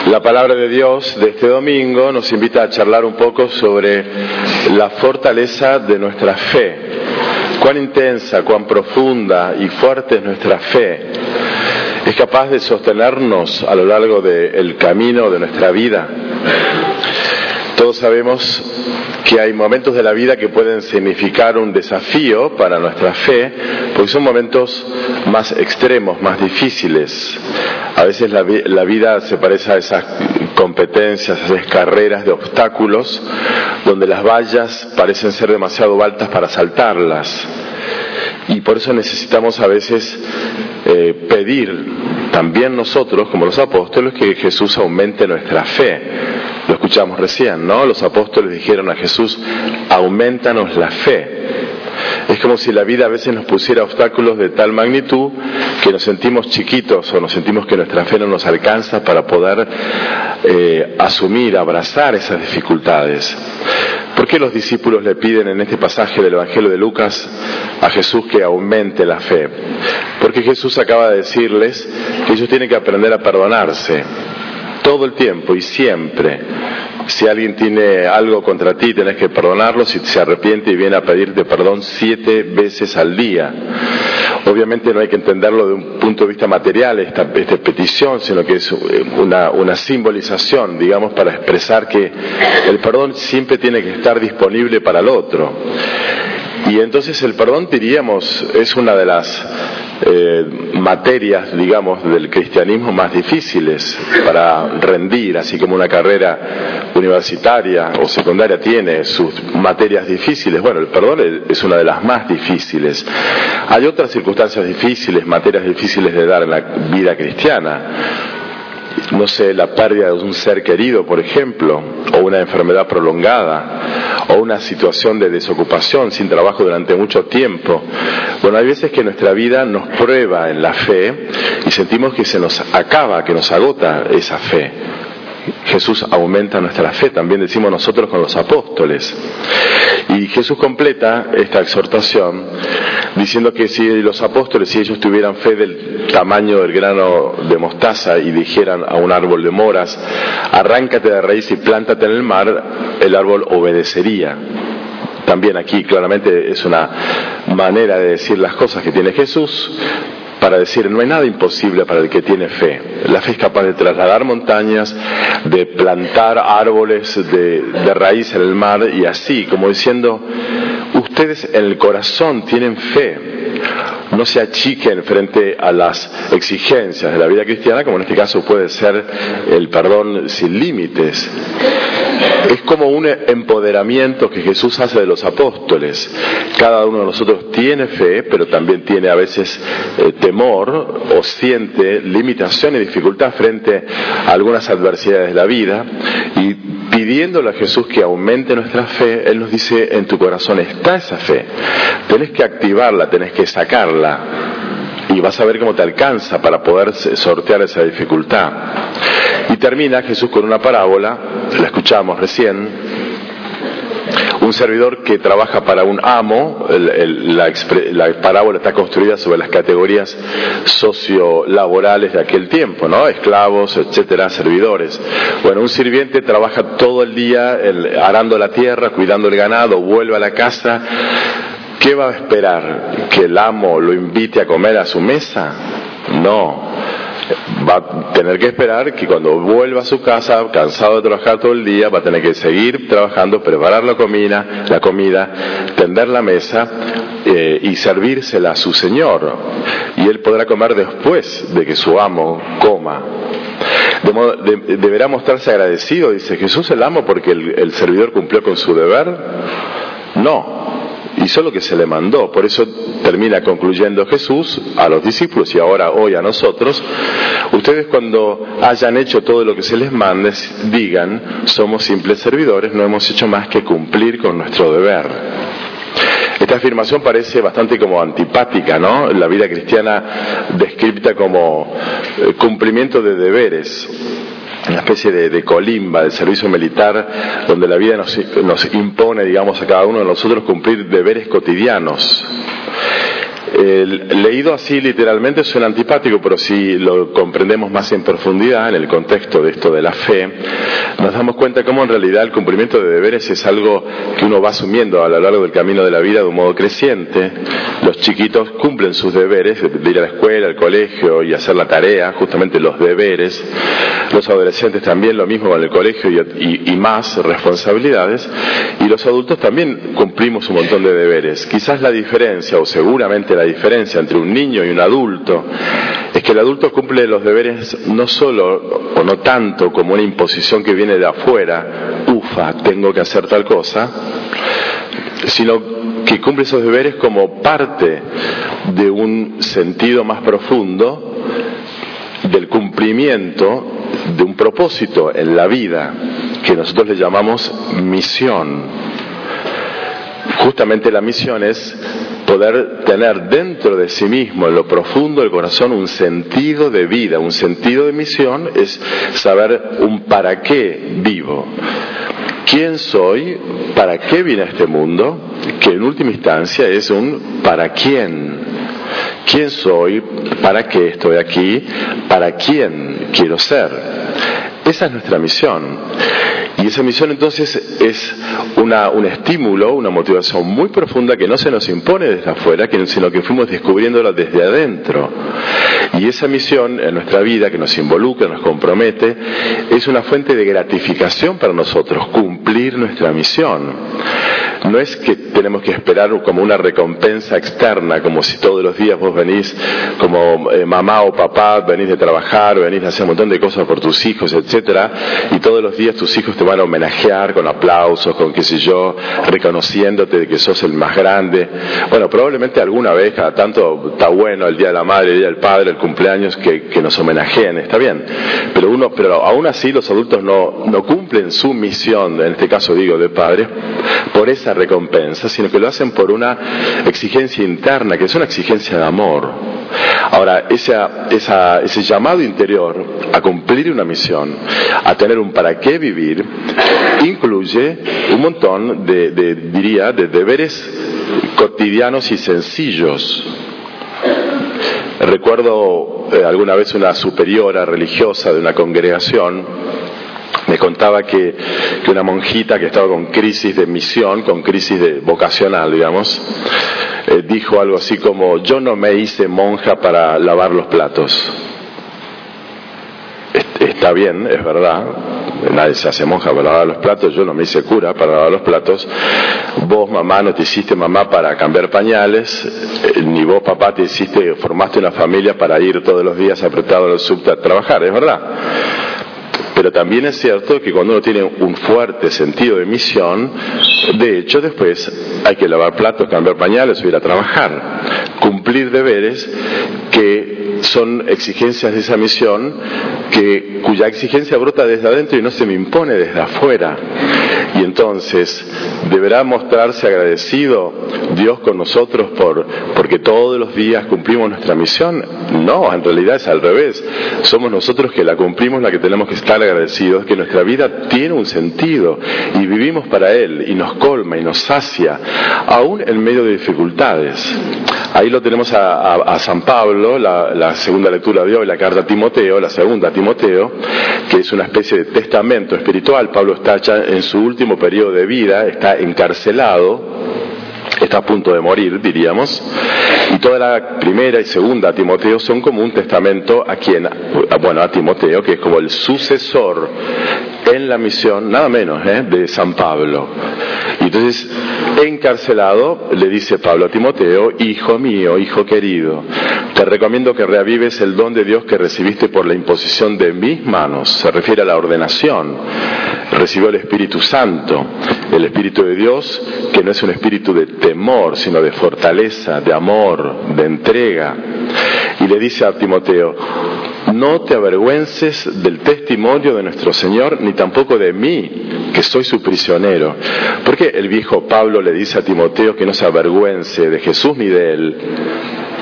La palabra de Dios de este domingo nos invita a charlar un poco sobre la fortaleza de nuestra fe. Cuán intensa, cuán profunda y fuerte es nuestra fe. ¿Es capaz de sostenernos a lo largo del camino de nuestra vida? Todos sabemos que hay momentos de la vida que pueden significar un desafío para nuestra fe, porque son momentos más extremos, más difíciles. A veces la vida se parece a esas competencias, a esas carreras de obstáculos, donde las vallas parecen ser demasiado altas para saltarlas. Y por eso necesitamos a veces pedir también nosotros, como los apóstoles, que Jesús aumente nuestra fe. Lo escuchamos recién, ¿no? Los apóstoles dijeron a Jesús: aumentanos la fe. Es como si la vida a veces nos pusiera obstáculos de tal magnitud que nos sentimos chiquitos o nos sentimos que nuestra fe no nos alcanza para poder asumir, abrazar esas dificultades. ¿Por qué los discípulos le piden en este pasaje del Evangelio de Lucas a Jesús que aumente la fe? Porque Jesús acaba de decirles que ellos tienen que aprender a perdonarse todo el tiempo y siempre. Si alguien tiene algo contra ti, tenés que perdonarlo. Si se arrepiente y viene a pedirte perdón 7 veces al día. Obviamente no hay que entenderlo de un punto de vista material, esta petición, sino que es una simbolización, digamos, para expresar que el perdón siempre tiene que estar disponible para el otro. Y entonces el perdón, diríamos, es una de las materias, digamos, del cristianismo más difíciles para rendir, así como una carrera universitaria o secundaria tiene sus materias difíciles. Bueno, el perdón es una de las más difíciles. Hay otras circunstancias difíciles, materias difíciles de dar en la vida cristiana. No sé, la pérdida de un ser querido, por ejemplo, o una enfermedad prolongada, o una situación de desocupación, sin trabajo durante mucho tiempo. Bueno, hay veces que nuestra vida nos prueba en la fe y sentimos que se nos acaba, que nos agota esa fe. Jesús aumenta nuestra fe, también decimos nosotros con los apóstoles. Y Jesús completa esta exhortación diciendo que si los apóstoles, si ellos tuvieran fe del tamaño del grano de mostaza y dijeran a un árbol de moras: arráncate de raíz y plántate en el mar, el árbol obedecería. También aquí claramente es una manera de decir las cosas que tiene Jesús, para decir, no hay nada imposible para el que tiene fe. La fe es capaz de trasladar montañas, de plantar árboles de raíz en el mar, y así, como diciendo, ustedes en el corazón tienen fe. No se achiquen frente a las exigencias de la vida cristiana, como en este caso puede ser el perdón sin límites. Es como un empoderamiento que Jesús hace de los apóstoles. Cada uno de nosotros tiene fe, pero también tiene a veces temor o siente limitación y dificultad frente a algunas adversidades de la vida. Y pidiéndole a Jesús que aumente nuestra fe, Él nos dice: en tu corazón está esa fe. Tenés que activarla, tenés que sacarla. Y vas a ver cómo te alcanza para poder sortear esa dificultad. Y termina Jesús con una parábola, la escuchamos recién. Un servidor que trabaja para un amo, la parábola está construida sobre las categorías sociolaborales de aquel tiempo, ¿no? Esclavos, etcétera, servidores. Bueno, un sirviente trabaja todo el día arando la tierra, cuidando el ganado, vuelve a la casa. ¿Qué va a esperar? ¿Que el amo lo invite a comer a su mesa? No. Va a tener que esperar que cuando vuelva a su casa, cansado de trabajar todo el día, va a tener que seguir trabajando, preparar la comida, tender la mesa y servírsela a su señor. Y él podrá comer después de que su amo coma. Deberá mostrarse agradecido, dice Jesús, el amo, porque el servidor cumplió con su deber. No. Hizo lo que se le mandó. Por eso termina concluyendo Jesús a los discípulos y ahora hoy a nosotros: ustedes, cuando hayan hecho todo lo que se les mande, digan: somos simples servidores, no hemos hecho más que cumplir con nuestro deber. Esta afirmación parece bastante como antipática, ¿no? La vida cristiana descrita como cumplimiento de deberes, una especie de colimba, de servicio militar, donde la vida nos impone, digamos, a cada uno de nosotros cumplir deberes cotidianos. Leído así literalmente suena antipático, pero si lo comprendemos más en profundidad en el contexto de esto de la fe, nos damos cuenta cómo en realidad el cumplimiento de deberes es algo que uno va asumiendo a lo largo del camino de la vida de un modo creciente. Los chiquitos cumplen sus deberes, de ir a la escuela, al colegio y hacer la tarea, justamente los deberes. Los adolescentes también lo mismo con el colegio y más responsabilidades. Y los adultos también cumplimos un montón de deberes. Quizás la diferencia, o seguramente la diferencia entre un niño y un adulto, es que el adulto cumple los deberes no solo o no tanto como una imposición que viene de afuera, tengo que hacer tal cosa, sino que cumple esos deberes como parte de un sentido más profundo del cumplimiento de un propósito en la vida que nosotros le llamamos misión. Justamente la misión es poder tener dentro de sí mismo, en lo profundo del corazón, un sentido de vida, un sentido de misión, es saber un para qué vivo. ¿Quién soy? ¿Para qué vine a este mundo? Que en última instancia es un ¿para quién? ¿Quién soy? ¿Para qué estoy aquí? ¿Para quién quiero ser? Esa es nuestra misión. Y esa misión entonces es un estímulo, una motivación muy profunda que no se nos impone desde afuera, sino que fuimos descubriéndola desde adentro. Y esa misión en nuestra vida que nos involucra, nos compromete, es una fuente de gratificación para nosotros, cumplir nuestra misión. No es que tenemos que esperar como una recompensa externa, como si todos los días vos venís como mamá o papá, venís de trabajar, venís de hacer un montón de cosas por tus hijos, etcétera, y todos los días tus hijos te van a homenajear con aplausos, con qué sé yo, reconociéndote de que sos el más grande. Bueno, probablemente alguna vez, cada tanto, está bueno el Día de la Madre, el Día del Padre, el cumpleaños, que nos homenajeen, está bien. Pero aún así los adultos no cumplen su misión, en este caso digo de padres, por esa recompensa, sino que lo hacen por una exigencia interna, que es una exigencia de amor. Ahora, ese llamado interior a cumplir una misión, a tener un para qué vivir, incluye un montón de deberes cotidianos y sencillos. Recuerdo alguna vez una superiora religiosa de una congregación me contaba que una monjita que estaba con crisis de misión, con crisis vocacional, digamos, dijo algo así como: yo no me hice monja para lavar los platos. Está bien, es verdad, nadie se hace monja para lavar los platos, yo no me hice cura para lavar los platos, vos mamá no te hiciste mamá para cambiar pañales, ni vos papá formaste una familia para ir todos los días apretado al subte a trabajar, es verdad. Pero también es cierto que cuando uno tiene un fuerte sentido de misión, de hecho después hay que lavar platos, cambiar pañales o ir a trabajar, cumplir deberes que son exigencias de esa misión, cuya exigencia brota desde adentro y no se me impone desde afuera. Y entonces, ¿deberá mostrarse agradecido Dios con nosotros porque todos los días cumplimos nuestra misión? No, en realidad es al revés. Somos nosotros que la cumplimos, la que tenemos que estar agradecidos, que nuestra vida tiene un sentido y vivimos para Él y nos colma y nos sacia, aún en medio de dificultades. Ahí lo tenemos a San Pablo, la segunda lectura de hoy, la carta a Timoteo, la segunda a Timoteo, que es una especie de testamento espiritual. Pablo está ya en su último periodo de vida, está encarcelado, está a punto de morir, diríamos, y toda la primera y segunda a Timoteo son como un testamento a Timoteo, que es como el sucesor en la misión, nada menos, de San Pablo. Y entonces, encarcelado, le dice Pablo a Timoteo: hijo mío, hijo querido, te recomiendo que reavives el don de Dios que recibiste por la imposición de mis manos. Se refiere a la ordenación. Recibió el Espíritu Santo, el Espíritu de Dios, que no es un espíritu de temor, sino de fortaleza, de amor, de entrega. Y le dice a Timoteo: no te avergüences del testimonio de nuestro Señor, ni tampoco de mí, que soy su prisionero. Porque el viejo Pablo le dice a Timoteo que no se avergüence de Jesús ni de él.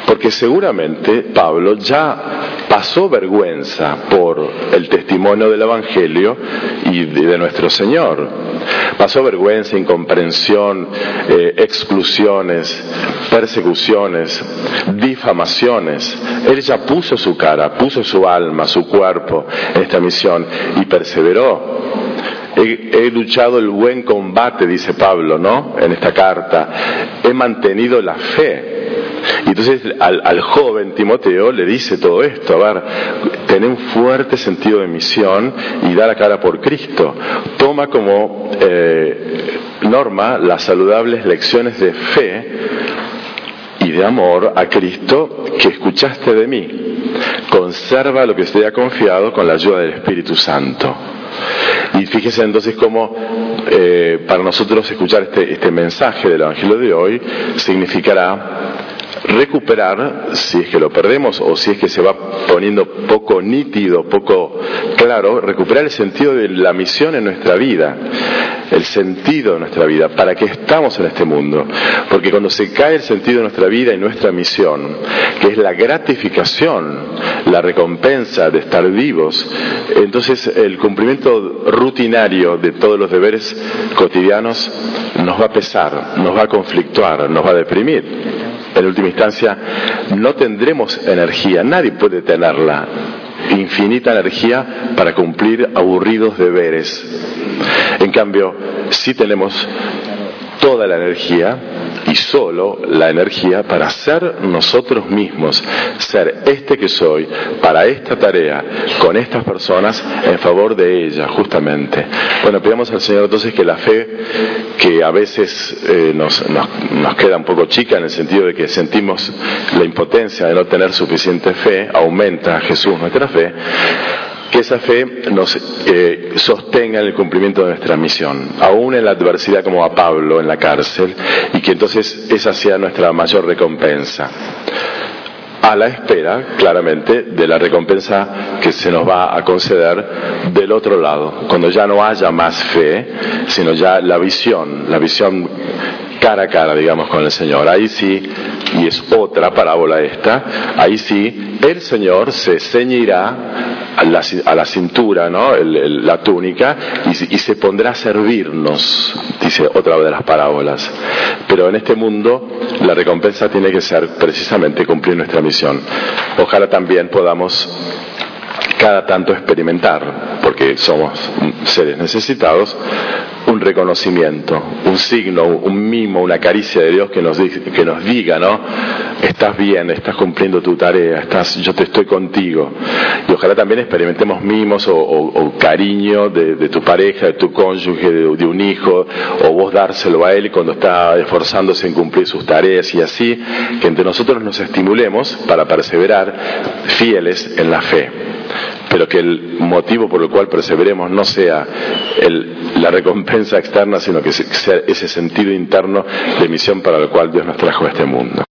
porque seguramente Pablo ya pasó vergüenza por el testimonio del Evangelio y de nuestro Señor. Pasó vergüenza, incomprensión, exclusiones, persecuciones, difamaciones. Él ya puso su cara, puso su alma, su cuerpo en esta misión y perseveró. He luchado el buen combate, dice Pablo, ¿no? En esta carta. He mantenido la fe. Y entonces al joven Timoteo le dice todo esto: a ver, ten un fuerte sentido de misión y da la cara por Cristo. Toma como norma las saludables lecciones de fe y de amor a Cristo que escuchaste de mí. Conserva lo que te ha confiado con la ayuda del Espíritu Santo. Y fíjese entonces cómo para nosotros escuchar este mensaje del Evangelio de hoy significará recuperar, si es que lo perdemos o si es que se va poniendo poco nítido, poco claro, recuperar el sentido de la misión en nuestra vida, el sentido de nuestra vida, para qué estamos en este mundo. Porque cuando se cae el sentido de nuestra vida y nuestra misión, que es la gratificación, la recompensa de estar vivos, entonces el cumplimiento rutinario de todos los deberes cotidianos nos va a pesar, nos va a conflictuar, nos va a deprimir. En última instancia, no tendremos energía, nadie puede tenerla, infinita energía para cumplir aburridos deberes. En cambio, sí tenemos toda la energía y solo la energía para ser nosotros mismos, ser este que soy, para esta tarea, con estas personas, en favor de ella, justamente. Bueno, pidamos al Señor entonces que la fe, que a veces nos queda un poco chica en el sentido de que sentimos la impotencia de no tener suficiente fe, aumenta Jesús nuestra fe, que esa fe nos sostenga en el cumplimiento de nuestra misión, aún en la adversidad como a Pablo en la cárcel, y que entonces esa sea nuestra mayor recompensa, a la espera, claramente, de la recompensa que se nos va a conceder del otro lado, cuando ya no haya más fe, sino ya la visión cara a cara, digamos, con el Señor. Ahí sí, y es otra parábola esta, ahí sí el Señor se ceñirá a la cintura, ¿no? La túnica, y se pondrá a servirnos, dice otra de las parábolas. Pero en este mundo la recompensa tiene que ser precisamente cumplir nuestra misión. Ojalá también podamos cada tanto experimentar, porque somos seres necesitados, un reconocimiento, un signo, un mimo, una caricia de Dios que nos diga, ¿no? Estás bien, estás cumpliendo tu tarea, yo te estoy contigo. Y ojalá también experimentemos mimos o cariño de tu pareja, de tu cónyuge, de un hijo, o vos dárselo a él cuando está esforzándose en cumplir sus tareas, y así que entre nosotros nos estimulemos para perseverar fieles en la fe. Pero que el motivo por el cual perseveremos no sea la recompensa externa, sino que sea ese sentido interno de misión para el cual Dios nos trajo a este mundo.